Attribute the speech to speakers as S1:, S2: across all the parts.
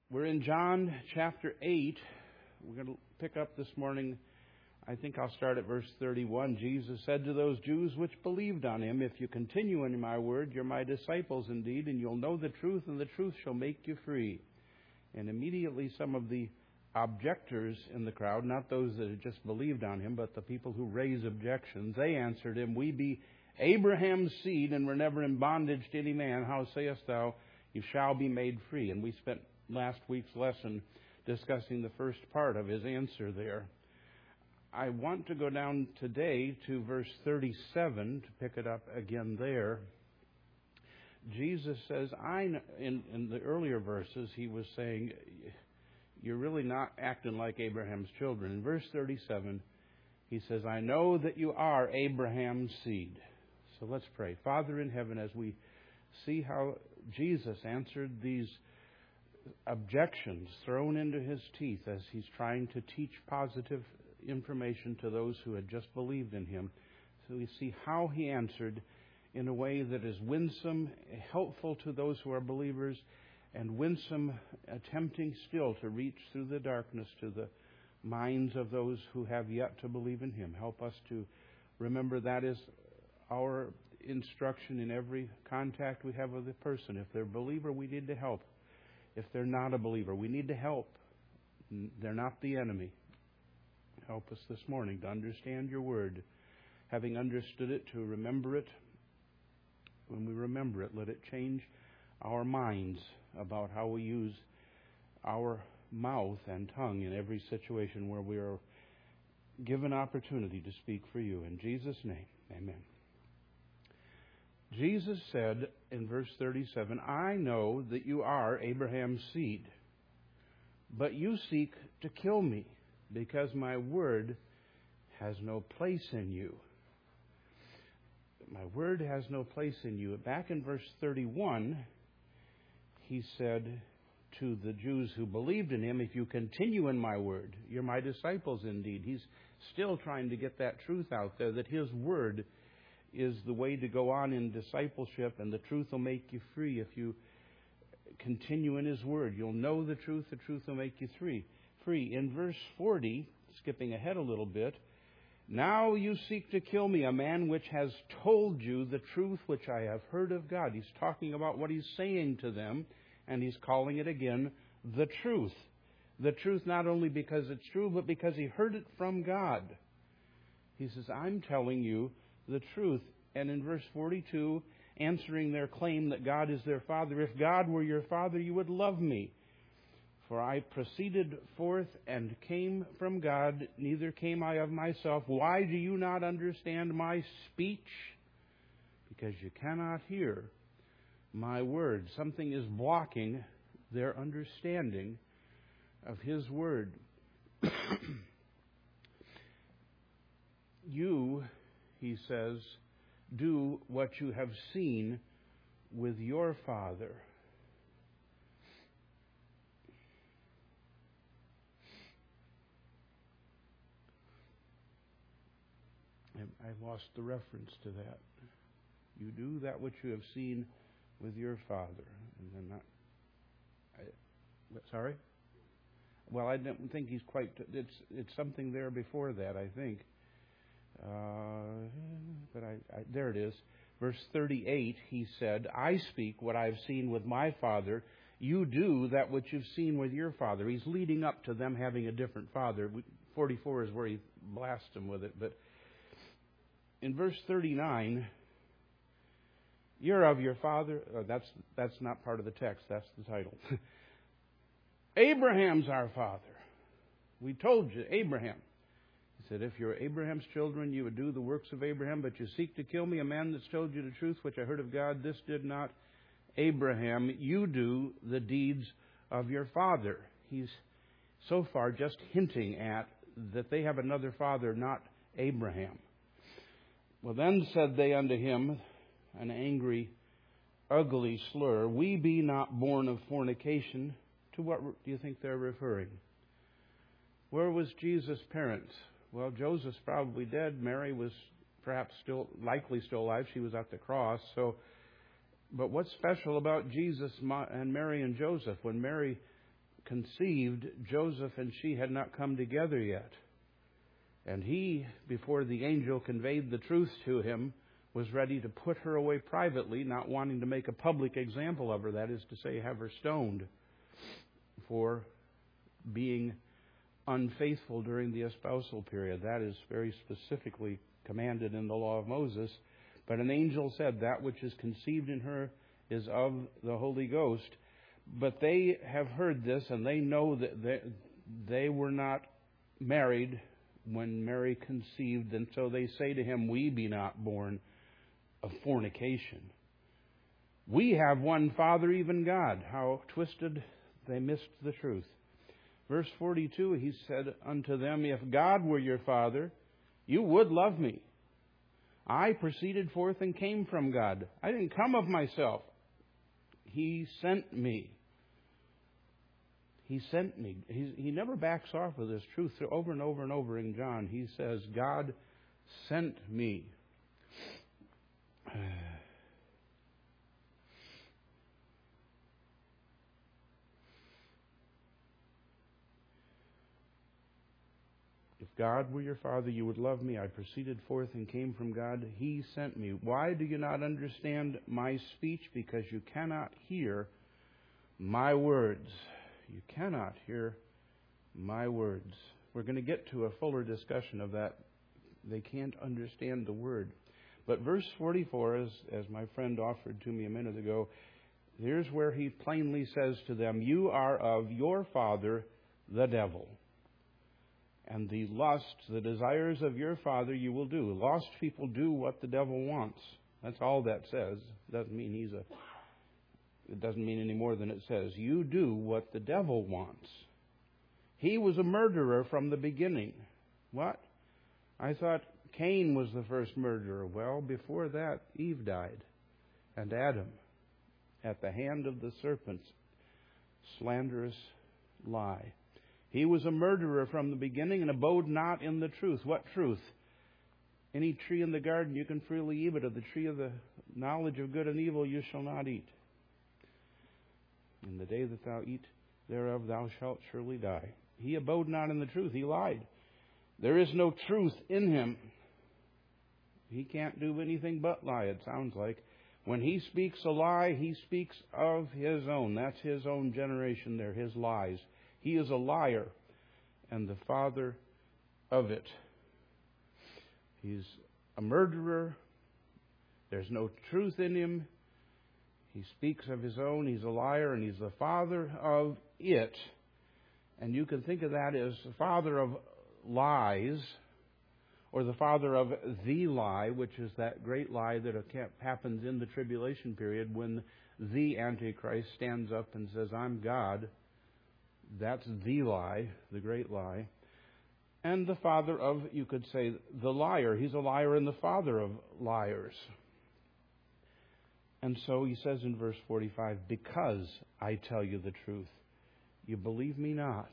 S1: We're in John chapter 8. We're going to pick up this morning. I think I'll start at verse 31. Jesus said to those Jews which believed on him, "If you continue in my word, you're my disciples indeed, and you'll know the truth, and the truth shall make you free." And immediately some of the objectors in the crowd, not those that had just believed on him, but the people who raise objections, they answered him, "We be Abraham's seed, and were never in bondage to any man. How sayest thou, you shall be made free?" And we spent last week's lesson discussing the first part of his answer there. I want to go down today to verse 37 to pick it up again there. Jesus says, in the earlier verses, he was saying, you're really not acting like Abraham's children. In verse 37, he says, "I know that you are Abraham's seed." So let's pray. Father in heaven, as we see how Jesus answered these objections thrown into his teeth as he's trying to teach positive information to those who had just believed in him. So we see how he answered in a way that is winsome, helpful to those who are believers, and winsome, attempting still to reach through the darkness to the minds of those who have yet to believe in him. Help us to remember that is our instruction in every contact we have with a person. If they're a believer, we need to help. If they're not a believer, we need to help. They're not the enemy. Help us this morning to understand your word. Having understood it, to remember it. When we remember it, let it change our minds about how we use our mouth and tongue in every situation where we are given opportunity to speak for you. In Jesus' name, amen. Jesus said in verse 37, "I know that you are Abraham's seed, but you seek to kill me because my word has no place in you." My word has no place in you. Back in verse 31, he said to the Jews who believed in him, "If you continue in my word, you're my disciples indeed." He's still trying to get that truth out there, that his word is the way to go on in discipleship, and the truth will make you free. If you continue in his word, you'll know the truth will make you free. In verse 40, skipping ahead a little bit, "Now you seek to kill me, a man which has told you the truth which I have heard of God." He's talking about what he's saying to them, and he's calling it again the truth. The truth not only because it's true, but because he heard it from God. He says, "I'm telling you the truth." And in verse 42, answering their claim that God is their Father, "If God were your Father, you would love me. For I proceeded forth and came from God, neither came I of myself. Why do you not understand my speech? Because you cannot hear my word." Something is blocking their understanding of his word. "You," he says, "do what you have seen with your father." I lost the reference to that. You do that which you have seen with your father. And then sorry? Well, I don't think he's quite. It's something there before that, I think. But there it is. Verse 38, he said, "I speak what I've seen with my father. You do that which you've seen with your father." He's leading up to them having a different father. 44 is where he blasts them with it. But in verse 39, "You're of your father." That's not part of the text. That's the title. "Abraham's our father. We told you, Abraham." He said, "If you're Abraham's children, you would do the works of Abraham, but you seek to kill me, a man that's told you the truth, which I heard of God. This did not Abraham. You do the deeds of your father." He's so far just hinting at that they have another father, not Abraham. "Well, then said they unto him," an angry, ugly slur, "We be not born of fornication." To what do you think they're referring? Where was Jesus' parents? Well, Joseph's probably dead. Mary was perhaps likely still alive. She was at the cross. But what's special about Jesus and Mary and Joseph? When Mary conceived, Joseph and she had not come together yet. And he, before the angel conveyed the truth to him, was ready to put her away privately, not wanting to make a public example of her, that is to say, have her stoned for being unfaithful during the espousal period. That is very specifically commanded in the law of Moses. But an angel said, that which is conceived in her is of the Holy Ghost. But they have heard this, and they know that they were not married when Mary conceived, and so they say to him, we be not born of fornication. We have one Father, even God. How twisted they missed the truth. Verse 42, he said unto them, if God were your Father, you would love me. I proceeded forth and came from God. I didn't come of myself. He sent me. He sent me. He never backs off of this truth. Over and over and over in John, he says, God sent me. If God were your Father, you would love me. I proceeded forth and came from God. He sent me. Why do you not understand my speech? Because you cannot hear my words. You cannot hear my words. We're going to get to a fuller discussion of that. They can't understand the word. But verse 44, as my friend offered to me a minute ago, here's where he plainly says to them, you are of your father, the devil. And the lusts, the desires of your father you will do. Lost people do what the devil wants. That's all that says. It doesn't mean any more than it says. You do what the devil wants. He was a murderer from the beginning. What? I thought Cain was the first murderer. Well, before that, Eve died. And Adam, at the hand of the serpent's slanderous lie. He was a murderer from the beginning and abode not in the truth. What truth? Any tree in the garden you can freely eat, but of the tree of the knowledge of good and evil you shall not eat. In the day that thou eat thereof thou shalt surely die. He abode not in the truth. He lied. There is no truth in him. He can't do anything but lie, it sounds like. When he speaks a lie, he speaks of his own. That's his own generation there, his lies. He is a liar and the father of it. He's a murderer. There's no truth in him. He speaks of his own. He's a liar, and he's the father of it. And you can think of that as the father of lies, or the father of the lie, which is that great lie that happens in the tribulation period when the Antichrist stands up and says, I'm God. That's the lie, the great lie. And the father of, you could say, the liar. He's a liar and the father of liars. And so he says in verse 45, because I tell you the truth, you believe me not.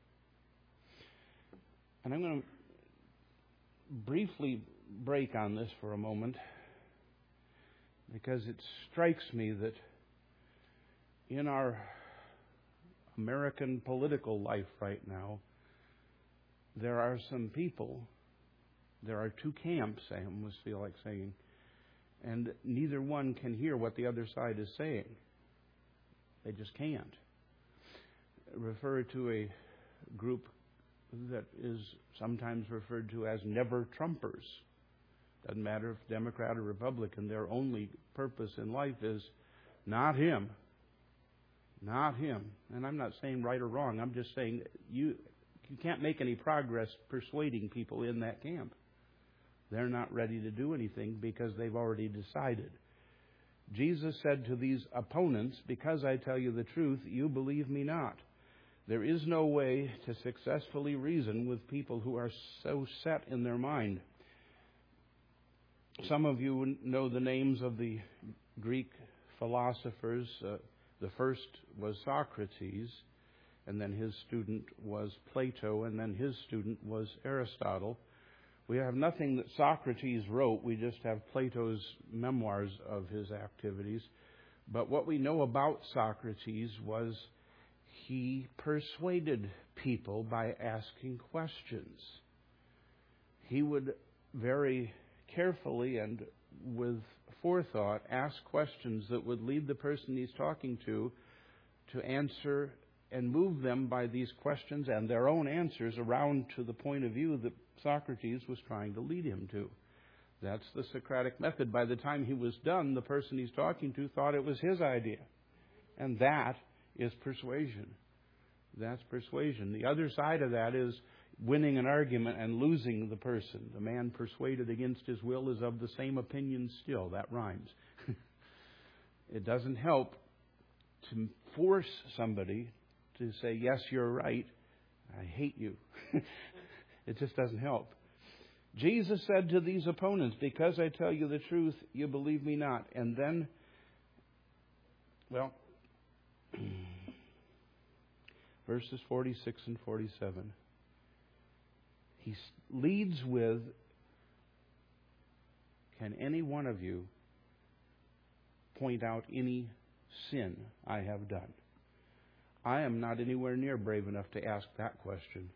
S1: And I'm going to briefly break on this for a moment, because it strikes me that in our American political life right now, there are some people, there are two camps, I almost feel like saying, and neither one can hear what the other side is saying. They just can't. Refer to a group that is sometimes referred to as never-Trumpers. Doesn't matter if Democrat or Republican, their only purpose in life is not him. Not him. And I'm not saying right or wrong. I'm just saying you can't make any progress persuading people in that camp. They're not ready to do anything because they've already decided. Jesus said to these opponents, because I tell you the truth, you believe me not. There is no way to successfully reason with people who are so set in their mind. Some of you know the names of the Greek philosophers. The first was Socrates, and then his student was Plato, and then his student was Aristotle. We have nothing that Socrates wrote. We just have Plato's memoirs of his activities. But what we know about Socrates was he persuaded people by asking questions. He would very carefully and with forethought ask questions that would lead the person he's talking to answer and move them by these questions and their own answers around to the point of view that Socrates was trying to lead him to. That's the Socratic method. By the time he was done, the person he's talking to thought it was his idea. And that is persuasion. That's persuasion. The other side of that is winning an argument and losing the person. The man persuaded against his will is of the same opinion still. That rhymes. It doesn't help to force somebody to say, yes, you're right, I hate you. It just doesn't help. Jesus said to these opponents, because I tell you the truth, you believe me not. And then, verses 46 and 47. He leads with, can any one of you point out any sin I have done? I am not anywhere near brave enough to ask that question.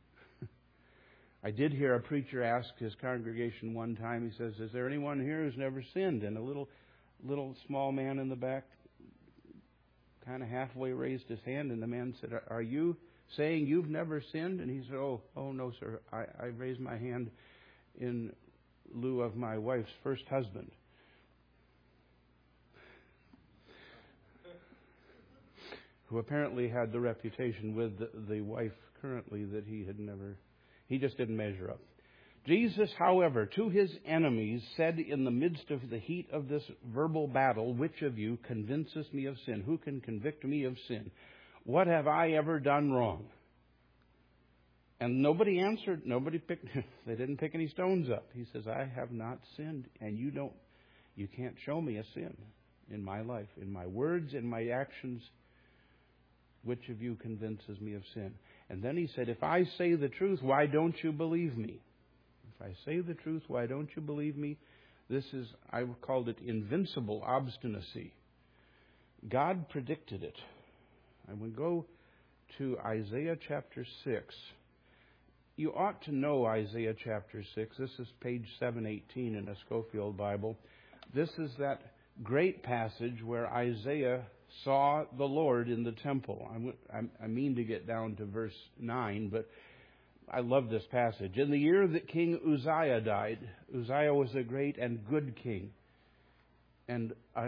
S1: I did hear a preacher ask his congregation one time, he says, is there anyone here who's never sinned? And a little small man in the back kind of halfway raised his hand, and the man said, are you saying you've never sinned? And he said, oh no, sir. I raised my hand in lieu of my wife's first husband. Who apparently had the reputation with the wife currently that he just didn't measure up. Jesus, however, to his enemies said in the midst of the heat of this verbal battle, which of you convinces me of sin? Who can convict me of sin? What have I ever done wrong? And nobody answered. They didn't pick any stones up. He says, I have not sinned, and you can't show me a sin in my life, in my words, in my actions. Which of you convinces me of sin? And then he said, if I say the truth, why don't you believe me? If I say the truth, why don't you believe me? I called it invincible obstinacy. God predicted it. I would go to Isaiah chapter 6. You ought to know Isaiah chapter 6. This is page 718 in a Schofield Bible. This is that great passage where Isaiah saw the Lord in the temple. I mean to get down to verse 9, but I love this passage. In the year that King Uzziah died, Uzziah was a great and good king, and a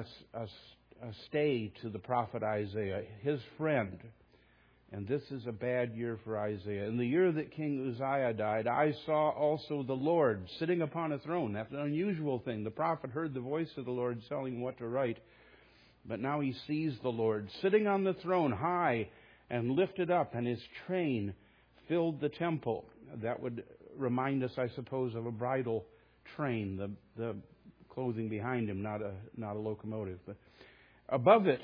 S1: stay to the prophet Isaiah, his friend. And this is a bad year for Isaiah. In the year that King Uzziah died, I saw also the Lord sitting upon a throne. That's an unusual thing. The prophet heard the voice of the Lord telling him what to write. But now he sees the Lord sitting on the throne, high and lifted up, and his train filled the temple. That would remind us, I suppose, of a bridal train, the clothing behind him, not a locomotive. But above it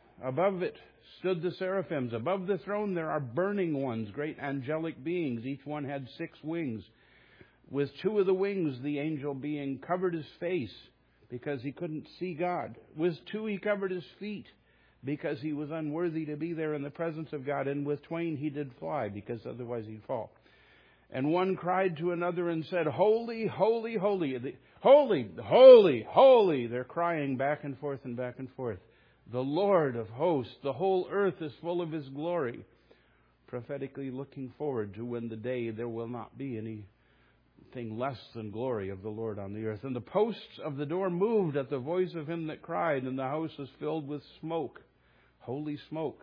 S1: stood the seraphims. Above the throne there are burning ones, great angelic beings. Each one had 6 wings. With 2 of the wings, the angel being covered his face, because he couldn't see God. With 2 he covered his feet, because he was unworthy to be there in the presence of God. And with 2 he did fly, because otherwise he'd fall. And one cried to another and said, Holy, holy, holy, holy, holy, holy. They're crying back and forth and back and forth. The Lord of hosts, the whole earth is full of his glory. Prophetically looking forward to when the day there will not be anything less than glory of the Lord on the earth. And the posts of the door moved at the voice of him that cried, and the house was filled with smoke, holy smoke.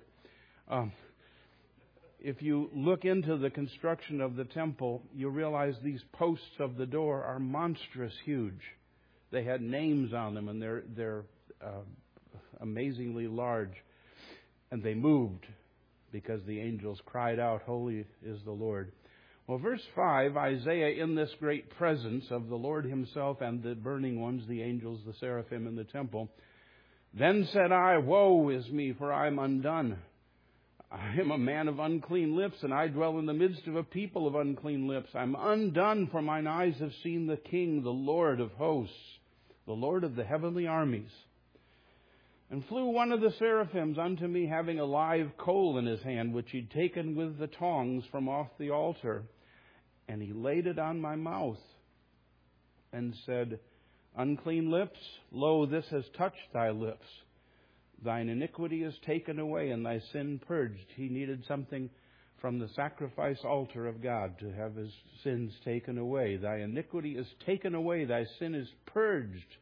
S1: If you look into the construction of the temple, you realize these posts of the door are monstrous huge. They had names on them, and they're amazingly large. And they moved because the angels cried out, Holy is the Lord. Well, verse 5, Isaiah, in this great presence of the Lord himself and the burning ones, the angels, the seraphim in the temple, then said I, Woe is me, for I am undone. I am a man of unclean lips, and I dwell in the midst of a people of unclean lips. I am undone, for mine eyes have seen the King, the Lord of hosts, the Lord of the heavenly armies. And flew one of the seraphims unto me, having a live coal in his hand, which he'd taken with the tongs from off the altar. And he laid it on my mouth, and said, Unclean lips, lo, this has touched thy lips. Thine iniquity is taken away, and thy sin purged. He needed something from the sacrifice altar of God to have his sins taken away. Thy iniquity is taken away, thy sin is purged.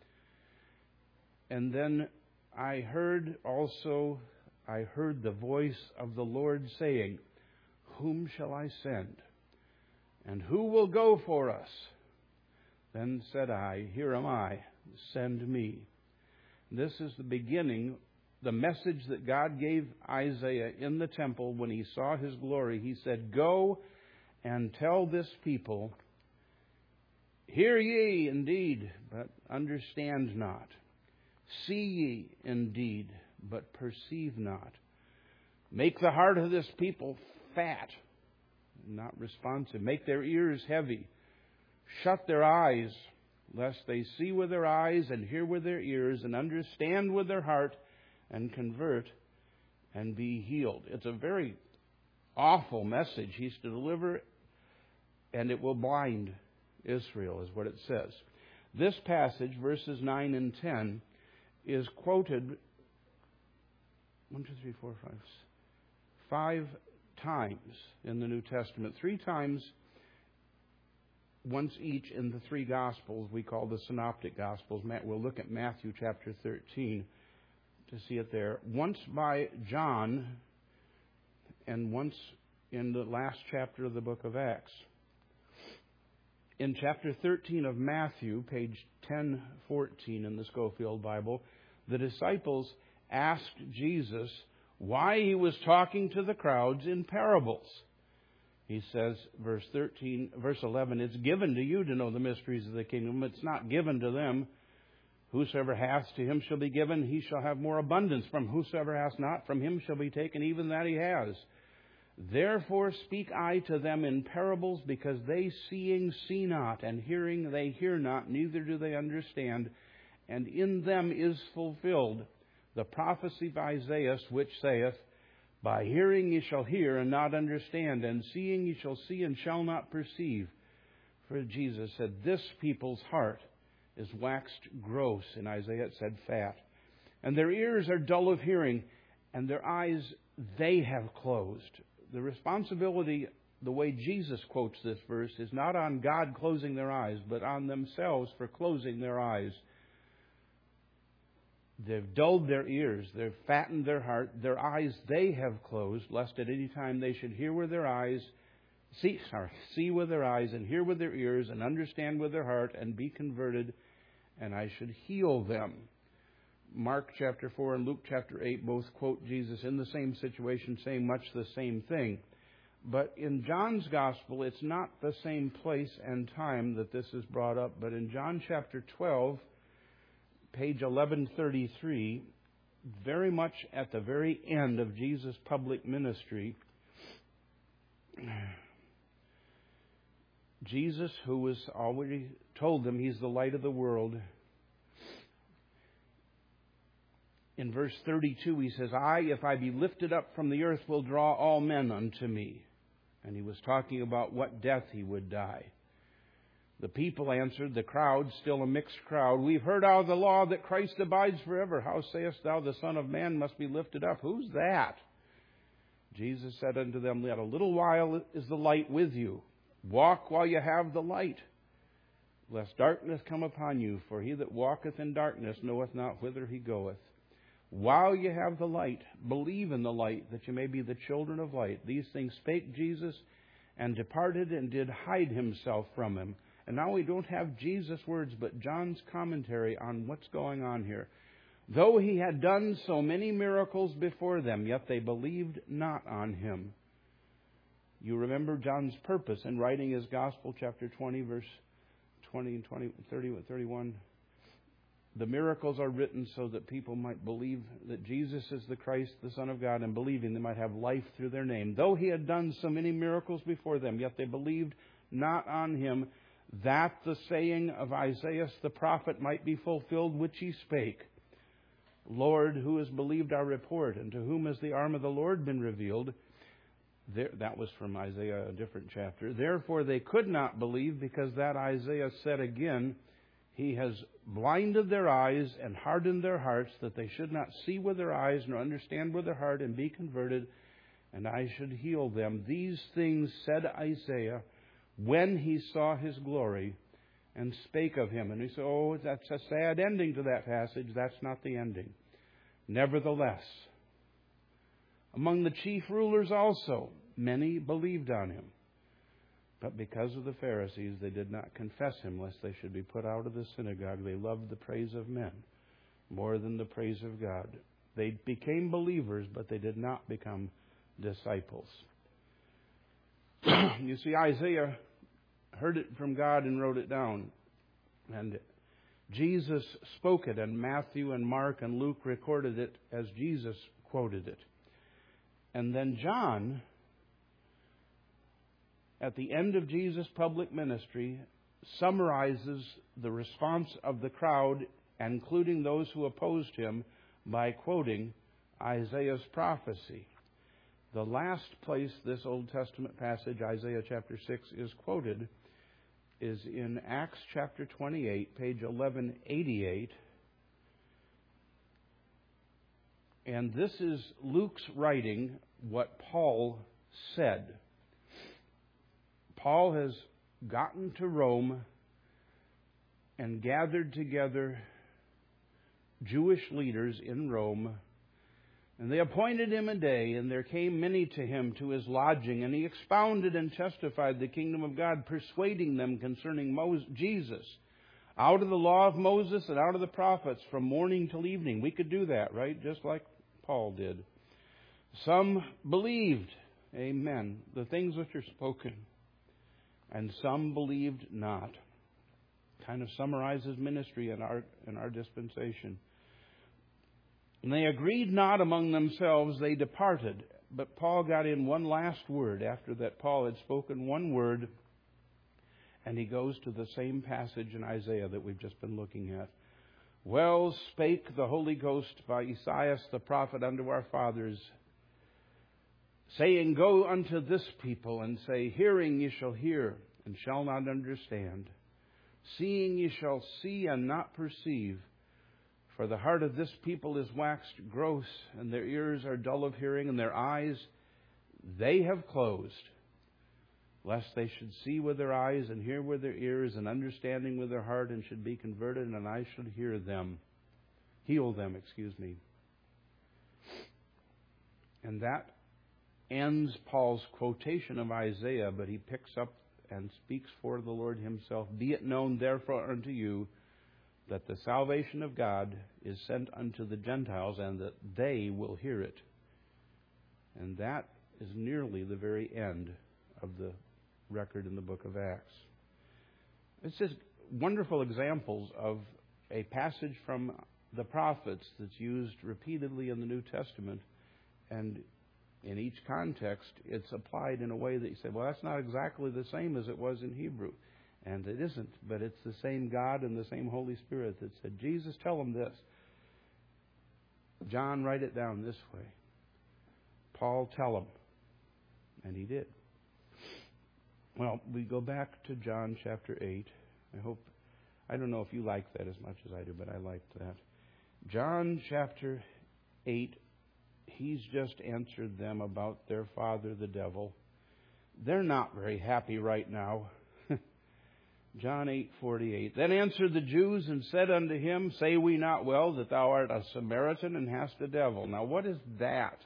S1: And then I heard the voice of the Lord saying, Whom shall I send? And who will go for us? Then said I, Here am I, send me. This is the beginning, the message that God gave Isaiah in the temple when he saw his glory. He said, Go and tell this people, Hear ye indeed, but understand not. See ye indeed, but perceive not. Make the heart of this people fat, not responsive. Make their ears heavy. Shut their eyes, lest they see with their eyes and hear with their ears and understand with their heart and convert and be healed. It's a very awful message he's to deliver, and it will blind Israel, is what it says. This passage, verses 9 and 10, is quoted 5 times in the New Testament. 3 times, once each in the 3 Gospels we call the Synoptic Gospels. We'll look at Matthew chapter 13 to see it there. Once by John, and once in the last chapter of the book of Acts. In chapter 13 of Matthew, page 1014 in the Scofield Bible, the disciples asked Jesus why he was talking to the crowds in parables. He says, verse 11, It's given to you to know the mysteries of the kingdom. It's not given to them. Whosoever hath, to him shall be given. He shall have more abundance. From whosoever hath not, from him shall be taken even that he has. Therefore speak I to them in parables, because they seeing see not, and hearing they hear not, neither do they understand. And in them is fulfilled the prophecy of Isaiah, which saith, By hearing ye shall hear and not understand, and seeing ye shall see and shall not perceive. For Jesus said, This people's heart is waxed gross. In Isaiah it said fat. And their ears are dull of hearing, and their eyes they have closed. The responsibility, the way Jesus quotes this verse, is not on God closing their eyes, but on themselves for closing their eyes. They've dulled their ears. They've fattened their heart. Their eyes they have closed, lest at any time they should hear with their eyes, see with their eyes, and hear with their ears, and understand with their heart, and be converted, and I should heal them. Mark chapter 4 and Luke chapter 8 both quote Jesus in the same situation, saying much the same thing. But in John's Gospel, it's not the same place and time that this is brought up. But in John chapter 12, page 1133, very much at the very end of Jesus' public ministry, Jesus, who was already told them he's the light of the world, in verse 32 he says, I, if I be lifted up from the earth, will draw all men unto me. And he was talking about what death he would die. The people answered, the crowd, still a mixed crowd, We've heard out of the law that Christ abides forever. How sayest thou the Son of Man must be lifted up? Who's that? Jesus said unto them, Yet a little while is the light with you. Walk while you have the light, lest darkness come upon you. For he that walketh in darkness knoweth not whither he goeth. While you have the light, believe in the light, that you may be the children of light. These things spake Jesus, and departed, and did hide himself from him. And now we don't have Jesus' words, but John's commentary on what's going on here. Though he had done so many miracles before them, yet they believed not on him. You remember John's purpose in writing his Gospel, chapter 20, verse 20 and 31. The miracles are written so that people might believe that Jesus is the Christ, the Son of God, and believing they might have life through their name. Though he had done so many miracles before them, yet they believed not on him, that the saying of Isaiah the prophet might be fulfilled, which he spake. Lord, who has believed our report? And to whom has the arm of the Lord been revealed? That was from Isaiah, a different chapter. Therefore they could not believe, because that Isaiah said again, He has blinded their eyes and hardened their hearts, that they should not see with their eyes, nor understand with their heart, and be converted, and I should heal them. These things said Isaiah when he saw His glory, and spake of Him. And we say, oh, that's a sad ending to that passage. That's not the ending. Nevertheless, among the chief rulers also, many believed on Him. But because of the Pharisees, they did not confess Him, lest they should be put out of the synagogue. They loved the praise of men more than the praise of God. They became believers, but they did not become disciples. You see, Isaiah heard it from God and wrote it down. And Jesus spoke it, and Matthew and Mark and Luke recorded it as Jesus quoted it. And then John, at the end of Jesus' public ministry, summarizes the response of the crowd, including those who opposed Him, by quoting Isaiah's prophecy. The last place this Old Testament passage, Isaiah chapter 6, is quoted is in Acts chapter 28, page 1188. And this is Luke's writing what Paul said. Paul has gotten to Rome and gathered together Jewish leaders in Rome, and they appointed him a day, and there came many to him to his lodging, and he expounded and testified the kingdom of God, persuading them concerning Jesus, out of the law of Moses and out of the prophets, from morning till evening. We could do that, right? Just like Paul did. Some believed, amen, the things which are spoken, and some believed not. Kind of summarizes ministry in our dispensation. And they agreed not among themselves, they departed. But Paul got in one last word after that. Paul had spoken one word, and he goes to the same passage in Isaiah that we've just been looking at. Well spake the Holy Ghost by Esaias the prophet unto our fathers, saying, Go unto this people, and say, Hearing ye shall hear, and shall not understand. Seeing ye shall see, and not perceive. For the heart of this people is waxed gross, and their ears are dull of hearing, and their eyes they have closed, lest they should see with their eyes, and hear with their ears, and understanding with their heart, and should be converted, and I should heal them. And that ends Paul's quotation of Isaiah, but he picks up and speaks for the Lord Himself. Be it known therefore unto you, that the salvation of God is sent unto the Gentiles, and that they will hear it. And that is nearly the very end of the record in the book of Acts. It's just wonderful examples of a passage from the prophets that's used repeatedly in the New Testament, and in each context it's applied in a way that you say, well, that's not exactly the same as it was in Hebrew. And it isn't, but it's the same God and the same Holy Spirit that said, Jesus, tell them this. John, write it down this way. Paul, tell them. And he did. Well, we go back to John chapter 8. I don't know if you like that as much as I do, but I liked that. John chapter 8, he's just answered them about their father, the devil. They're not very happy right now. John 8:48. Then answered the Jews and said unto him, Say we not well that thou art a Samaritan and hast a devil? Now what is that?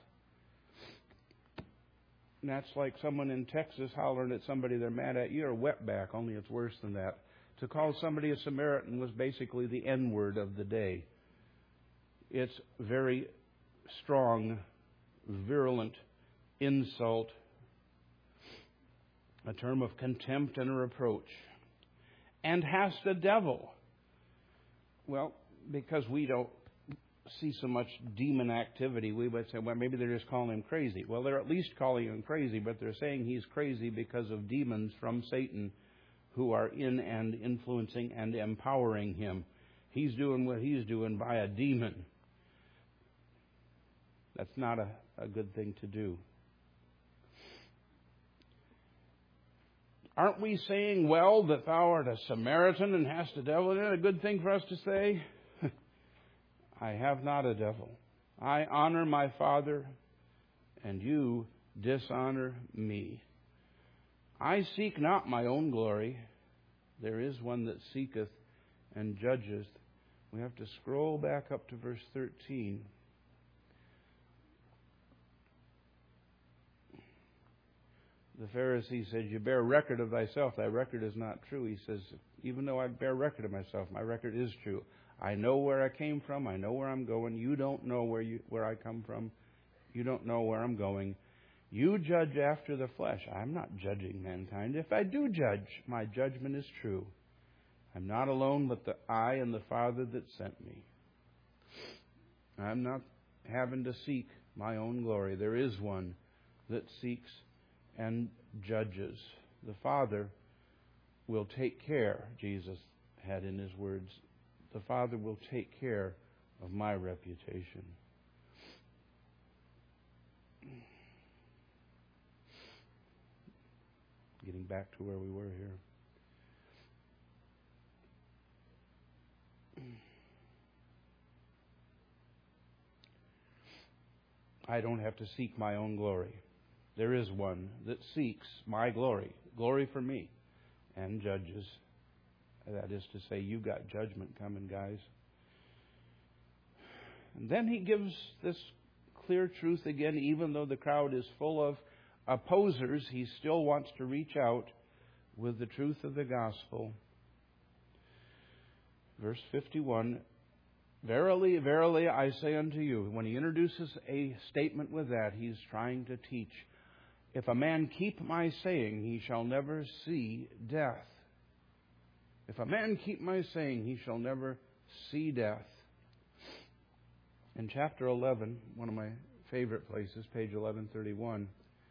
S1: And that's like someone in Texas hollering at somebody they're mad at. You're a wetback, only it's worse than that. To call somebody a Samaritan was basically the N-word of the day. It's very strong, virulent insult, a term of contempt and a reproach. And hast a devil. Well, because we don't see so much demon activity, we would say, well, maybe they're just calling him crazy. Well, they're at least calling him crazy, but they're saying he's crazy because of demons from Satan who are in and influencing and empowering him. He's doing what he's doing by a demon. That's not a good thing to do. Aren't we saying, well, that thou art a Samaritan and hast a devil in it? A good thing for us to say? I have not a devil. I honor my Father, and you dishonor me. I seek not my own glory. There is one that seeketh and judgeth. We have to scroll back up to verse 13. The Pharisee says, you bear record of thyself. Thy record is not true. He says, even though I bear record of myself, my record is true. I know where I came from. I know where I'm going. You don't know where I come from. You don't know where I'm going. You judge after the flesh. I'm not judging mankind. If I do judge, my judgment is true. I'm not alone, but I and the Father that sent me. I'm not having to seek my own glory. There is one that seeks and judges. The Father will take care, Jesus had in his words, the Father will take care of my reputation. Getting back to where we were here. I don't have to seek my own glory. There is one that seeks my glory, glory for me, and judges. That is to say, you've got judgment coming, guys. And then he gives this clear truth again, even though the crowd is full of opposers, he still wants to reach out with the truth of the gospel. Verse 51, verily, verily, I say unto you. When he introduces a statement with that, he's trying to teach, if a man keep my saying, he shall never see death. If a man keep my saying, he shall never see death. In chapter 11, one of my favorite places, page 1131,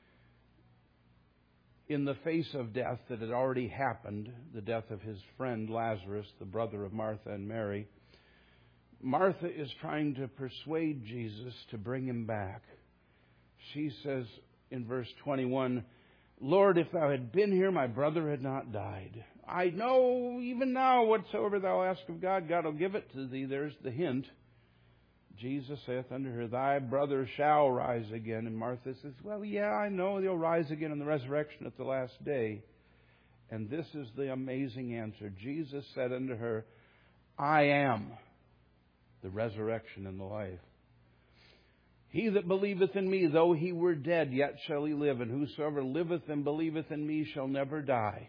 S1: in the face of death that had already happened, the death of his friend Lazarus, the brother of Martha and Mary, Martha is trying to persuade Jesus to bring him back. She says in verse 21, Lord, if thou had been here, my brother had not died. I know even now whatsoever thou ask of God, God will give it to thee. There's the hint. Jesus saith unto her, thy brother shall rise again. And Martha says, well, yeah, I know he'll rise again in the resurrection at the last day. And this is the amazing answer. Jesus said unto her, I am the resurrection and the life. He that believeth in me, though he were dead, yet shall he live. And whosoever liveth and believeth in me shall never die.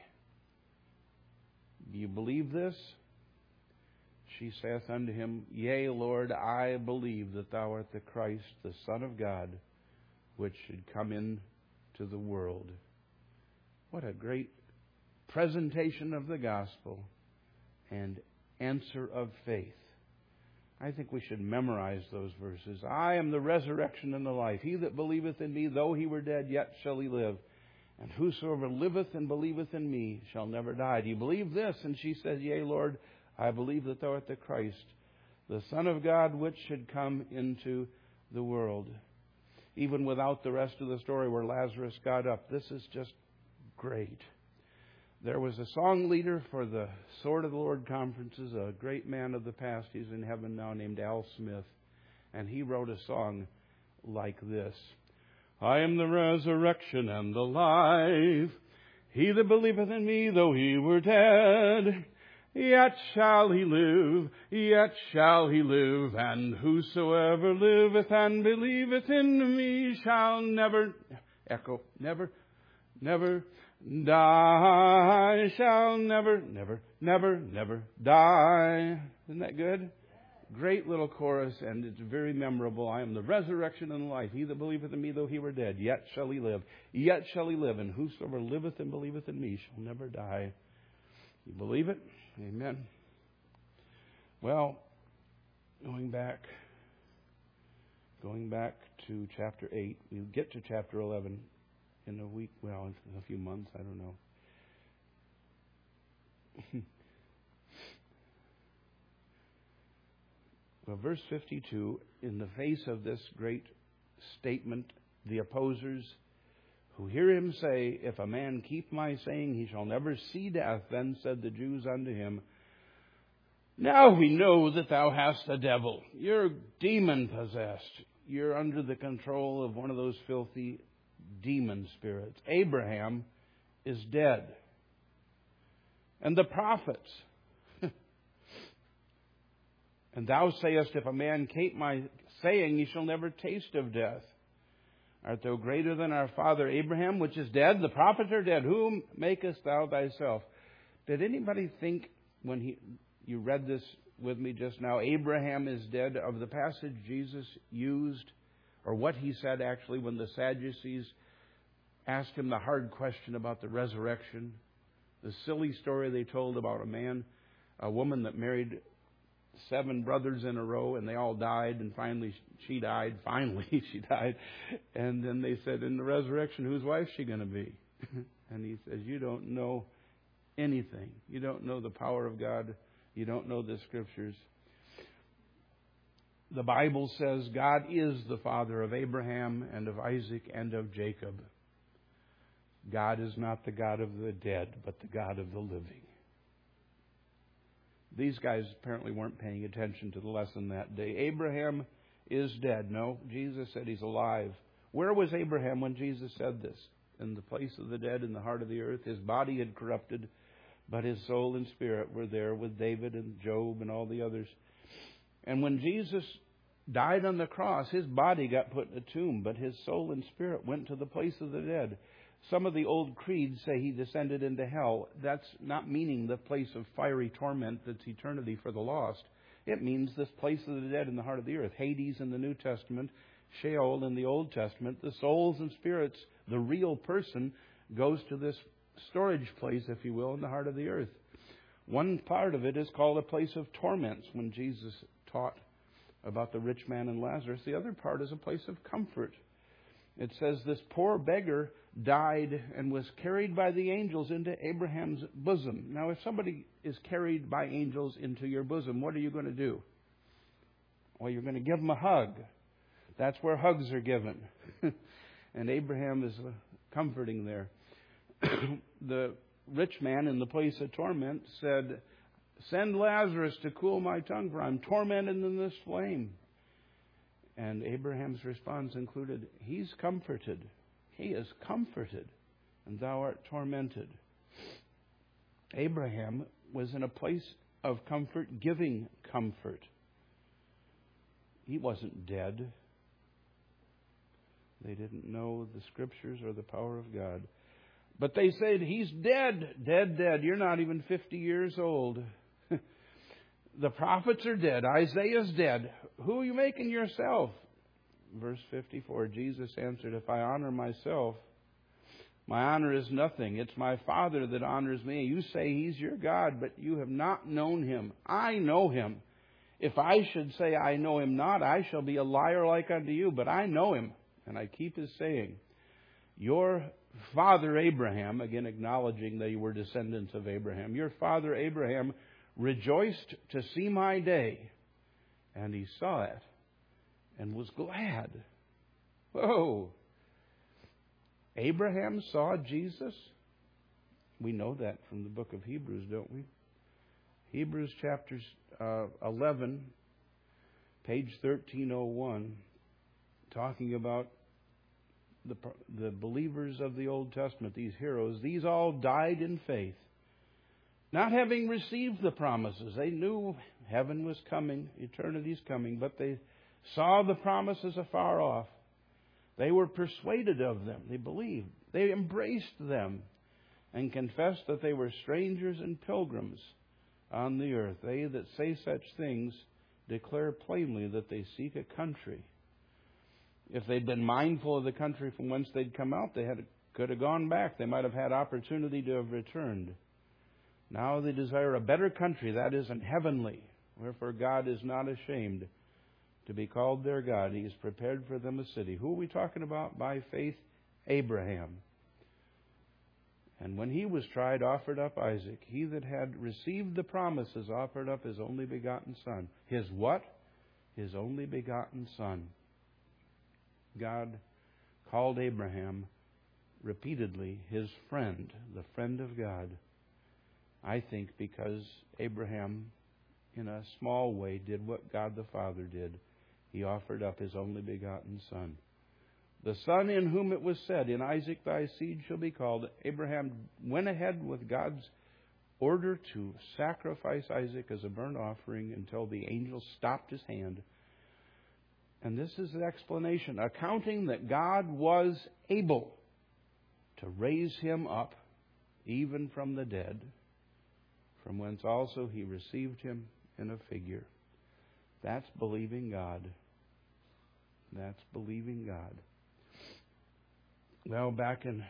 S1: Do you believe this? She saith unto him, yea, Lord, I believe that thou art the Christ, the Son of God, which should come into the world. What a great presentation of the gospel and answer of faith. I think we should memorize those verses. I am the resurrection and the life. He that believeth in me, though he were dead, yet shall he live. And whosoever liveth and believeth in me shall never die. Do you believe this? And she said, yea, Lord, I believe that thou art the Christ, the Son of God, which should come into the world. Even without the rest of the story where Lazarus got up, this is just great. There was a song leader for the Sword of the Lord conferences, a great man of the past. He's in heaven now, named Al Smith. And he wrote a song like this. I am the resurrection and the life. He that believeth in me, though he were dead, yet shall he live, yet shall he live. And whosoever liveth and believeth in me shall never, echo, never die, shall never die. Isn't that good? Great little chorus, and it's very memorable. I am the resurrection and the life. He that believeth in me, though he were dead, yet shall he live. Yet shall he live. And whosoever liveth and believeth in me shall never die. You believe it? Amen. Well, going back to chapter 8. We'll get to chapter 11 in a week. Well, in a few months. I don't know. Well, verse 52, in the face of this great statement, the opposers, who hear him say, "If a man keep my saying, he shall never see death." Then said the Jews unto him, "Now we know that thou hast a devil. You're demon-possessed. You're under the control of one of those filthy demon spirits. Abraham is dead. And the prophets. And thou sayest, if a man keep my saying, he shall never taste of death. Art thou greater than our father Abraham, which is dead? The prophets are dead. Whom makest thou thyself?" Did anybody think when you read this with me just now, Abraham is dead, of the passage Jesus used, or what he said actually when the Sadducees asked him the hard question about the resurrection? The silly story they told about a woman that married 7 brothers in a row, and they all died, and finally she died. And then they said, in the resurrection, whose wife is she going to be? And he says, you don't know anything. You don't know the power of God. You don't know the Scriptures. The Bible says God is the Father of Abraham and of Isaac and of Jacob. God is not the God of the dead, but the God of the living. These guys apparently weren't paying attention to the lesson that day. Abraham is dead. No, Jesus said he's alive. Where was Abraham when Jesus said this? In the place of the dead, in the heart of the earth. His body had corrupted, but his soul and spirit were there with David and Job and all the others. And when Jesus died on the cross, his body got put in a tomb, but his soul and spirit went to the place of the dead. Some of the old creeds say he descended into hell. That's not meaning the place of fiery torment that's eternity for the lost. It means this place of the dead in the heart of the earth. Hades in the New Testament, Sheol in the Old Testament. The souls and spirits, the real person, goes to this storage place, if you will, in the heart of the earth. One part of it is called a place of torments when Jesus taught about the rich man and Lazarus. The other part is a place of comfort. It says this poor beggar died and was carried by the angels into Abraham's bosom. Now, if somebody is carried by angels into your bosom, what are you going to do? Well, you're going to give them a hug. That's where hugs are given. And Abraham is comforting there. The rich man in the place of torment said, "Send Lazarus to cool my tongue, for I'm tormented in this flame." And Abraham's response included, he's comforted. He is comforted, and thou art tormented. Abraham was in a place of comfort, giving comfort. He wasn't dead. They didn't know the Scriptures or the power of God. But they said, he's dead, dead. You're not even 50 years old. The prophets are dead. Isaiah's dead. Who are you making yourself? Verse 54, Jesus answered, if I honor myself, my honor is nothing. It's my Father that honors me. You say he's your God, but you have not known him. I know him. If I should say I know him not, I shall be a liar like unto you. But I know him, and I keep his saying. Your father Abraham, again acknowledging they were descendants of Abraham, your father Abraham rejoiced to see my day, and he saw it and was glad. Whoa! Abraham saw Jesus? We know that from the book of Hebrews, don't we? Hebrews chapter 11, page 1301, talking about the believers of the Old Testament, these heroes. These all died in faith, not having received the promises. They knew heaven was coming, eternity's coming, but they saw the promises afar off. They were persuaded of them. They believed. They embraced them and confessed that they were strangers and pilgrims on the earth. They that say such things declare plainly that they seek a country. If they'd been mindful of the country from whence they'd come out, they could have gone back. They might have had opportunity to have returned. Now they desire a better country, that is, an heavenly. Wherefore God is not ashamed to be called their God. He has prepared for them a city. Who are we talking about? By faith, Abraham. And when he was tried, offered up Isaac. He that had received the promises offered up his only begotten son. His what? His only begotten son. God called Abraham repeatedly his friend, the friend of God. I think because Abraham, in a small way, did what God the Father did. He offered up his only begotten Son. The Son in whom it was said, "In Isaac thy seed shall be called." Abraham went ahead with God's order to sacrifice Isaac as a burnt offering until the angel stopped his hand. And this is the explanation, accounting that God was able to raise him up even from the dead, from whence also he received him in a figure. That's believing God. That's believing God. Well, back in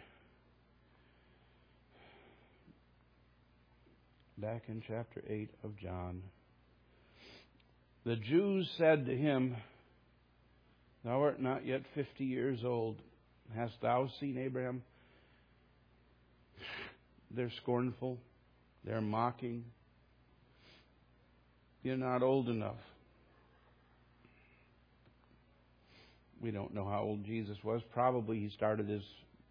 S1: chapter 8 of John, the Jews said to him, "Thou art not yet 50 years old. Hast thou seen Abraham?" They're scornful. They're mocking. You're not old enough. We don't know how old Jesus was. Probably he started his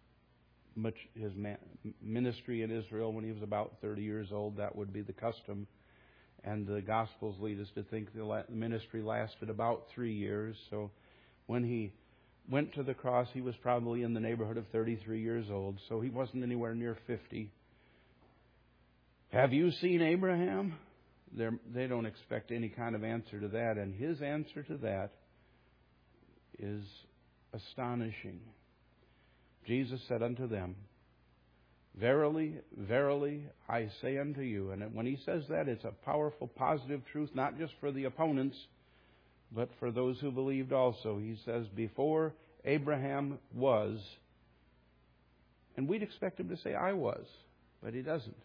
S1: ministry in Israel when he was about 30 years old. That would be the custom. And the Gospels lead us to think the ministry lasted about 3 years. So when he went to the cross, he was probably in the neighborhood of 33 years old. So he wasn't anywhere near 50. Have you seen Abraham? They don't expect any kind of answer to that. And his answer to that is astonishing. Jesus said unto them, "Verily, verily, I say unto you." And when he says that, it's a powerful, positive truth, not just for the opponents, but for those who believed also. He says, "Before Abraham was," and we'd expect him to say, "I was," but he doesn't.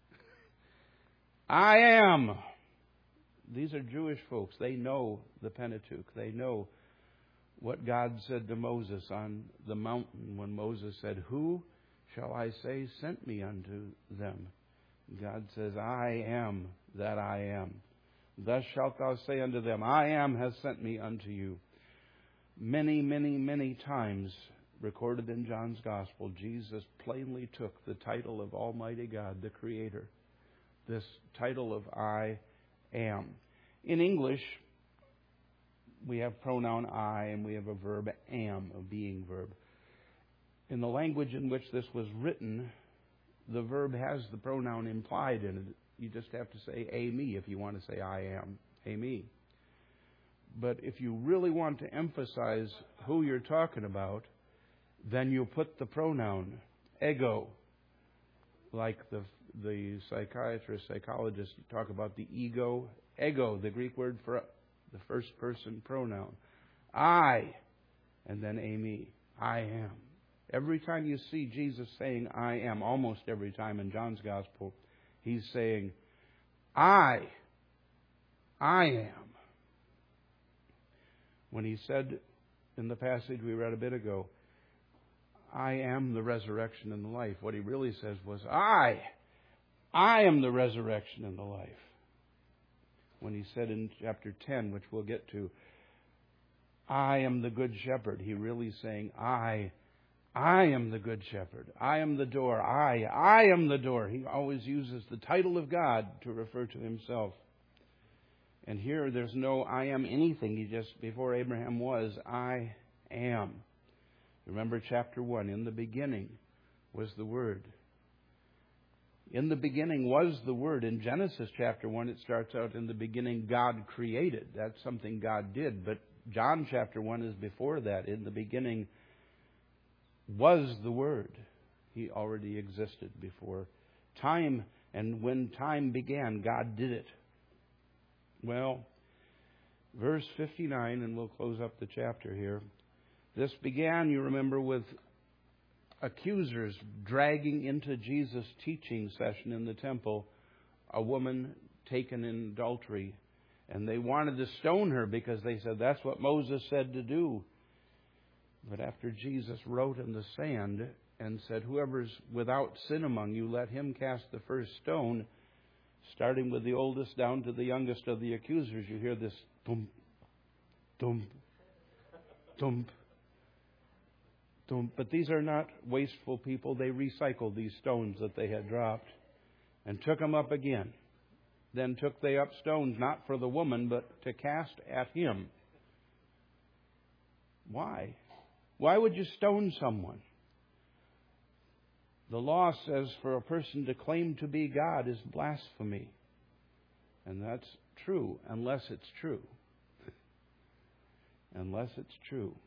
S1: "I am." These are Jewish folks. They know the Pentateuch. They know what God said to Moses on the mountain when Moses said, "Who shall I say sent me unto them?" God says, "I am that I am. Thus shalt thou say unto them, I am has sent me unto you." Many, many, many times recorded in John's Gospel, Jesus plainly took the title of Almighty God, the Creator. This title of I am. In English, we have pronoun I and we have a verb am, a being verb. In the language in which this was written, the verb has the pronoun implied in it. You just have to say a me if you want to say I am, a me. But if you really want to emphasize who you're talking about, then you put the pronoun ego, like the psychiatrists, psychologists talk about the ego. Ego, the Greek word for the first person pronoun. I, and then a me. I am. Every time you see Jesus saying I am, almost every time in John's Gospel, he's saying, I am. When he said in the passage we read a bit ago, I am the resurrection and the life, what he really says was, I am the resurrection and the life. When he said in chapter 10, which we'll get to, I am the good shepherd, he really saying, I am the good shepherd. I am the door. I am the door. He always uses the title of God to refer to himself. And here there's no I am anything. He just, before Abraham was, I am. Remember chapter 1, in the beginning was the Word. In the beginning was the Word. In Genesis chapter 1, it starts out, in the beginning God created. That's something God did. But John chapter 1 is before that. In the beginning was the Word. He already existed before time. And when time began, God did it. Well, verse 59, and we'll close up the chapter here. This began, you remember, with accusers dragging into Jesus' teaching session in the temple a woman taken in adultery. And they wanted to stone her because they said that's what Moses said to do. But after Jesus wrote in the sand and said, whoever's without sin among you, let him cast the first stone, starting with the oldest down to the youngest of the accusers, you hear this thump, thump, thump. But these are not wasteful people. They recycled these stones that they had dropped and took them up again. Then took they up stones, not for the woman, but to cast at him. Why? Why would you stone someone? The law says for a person to claim to be God is blasphemy. And that's true, unless it's true. Unless it's true.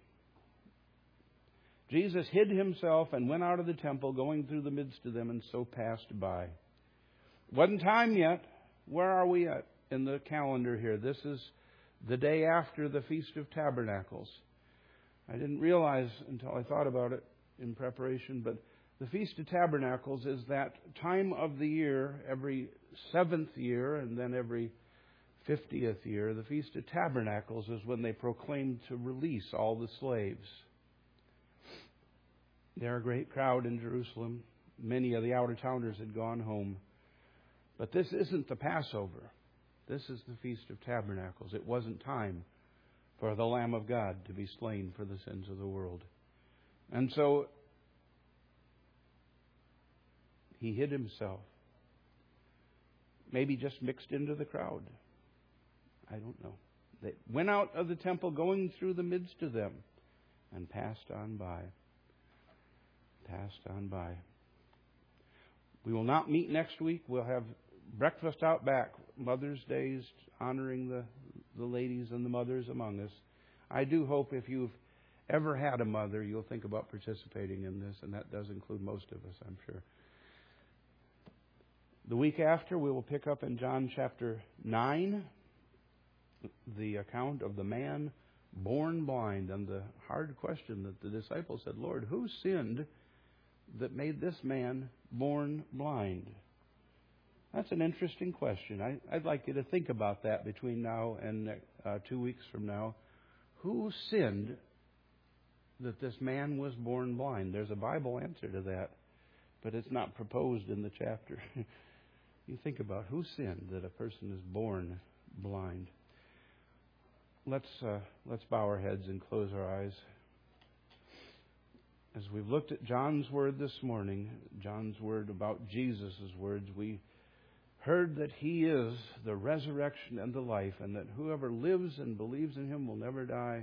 S1: Jesus hid himself and went out of the temple, going through the midst of them, and so passed by. Wasn't time yet. Where are we at in the calendar here? This is the day after the Feast of Tabernacles. I didn't realize until I thought about it in preparation, but the Feast of Tabernacles is that time of the year, every 7th year and then every 50th year. The Feast of Tabernacles is when they proclaim to release all the slaves. There are a great crowd in Jerusalem. Many of the outer-towners had gone home. But this isn't the Passover. This is the Feast of Tabernacles. It wasn't time for the Lamb of God to be slain for the sins of the world. And so he hid himself. Maybe just mixed into the crowd. I don't know. They went out of the temple, going through the midst of them, and passed on by. Passed on by. We will not meet next week. We'll have breakfast out back, Mother's Days, honoring the ladies and the mothers among us. I do hope if you've ever had a mother, you'll think about participating in this, and that does include most of us, I'm sure. The week after, we will pick up in John chapter 9, the account of the man born blind, and the hard question that the disciples said, Lord, who sinned that made this man born blind? That's an interesting question. I'd like you to think about that between now and 2 weeks from now. Who sinned that this man was born blind? There's a Bible answer to that, but it's not proposed in the chapter. You think about who sinned that a person is born blind. Let's bow our heads and close our eyes. As we've looked at John's word this morning, John's word about Jesus' words, we heard that He is the resurrection and the life, and that whoever lives and believes in Him will never die.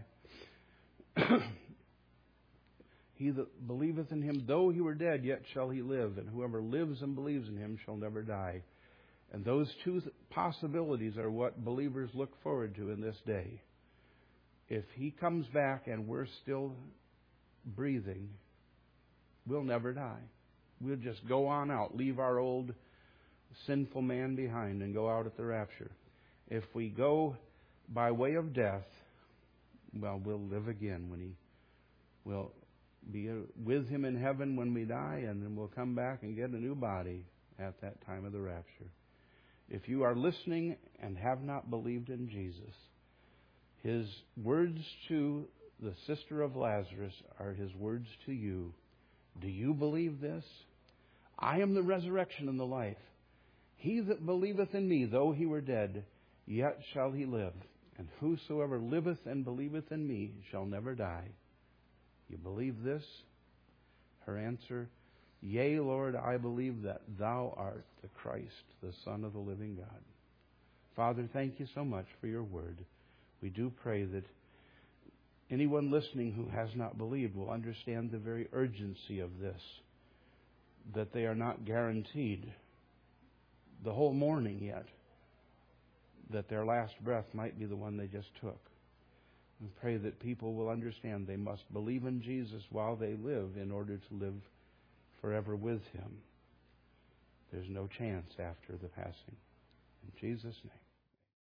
S1: He that believeth in Him, though he were dead, yet shall he live, and whoever lives and believes in Him shall never die. And those two possibilities are what believers look forward to in this day. If He comes back and we're still breathing, we'll never die. We'll just go on out, leave our old sinful man behind, and go out at the rapture. If we go by way of death, well, we'll live again when we'll be with Him in heaven when we die, and then we'll come back and get a new body at that time of the rapture. If you are listening and have not believed in Jesus, His words to the sister of Lazarus are His words to you. Do you believe this? I am the resurrection and the life. He that believeth in me, though he were dead, yet shall he live. And whosoever liveth and believeth in me shall never die. You believe this? Her answer, Yea, Lord, I believe that Thou art the Christ, the Son of the living God. Father, thank You so much for Your word. We do pray that anyone listening who has not believed will understand the very urgency of this, that they are not guaranteed the whole morning yet, that their last breath might be the one they just took. We pray that people will understand they must believe in Jesus while they live in order to live forever with Him. There's no chance after the passing. In Jesus' name.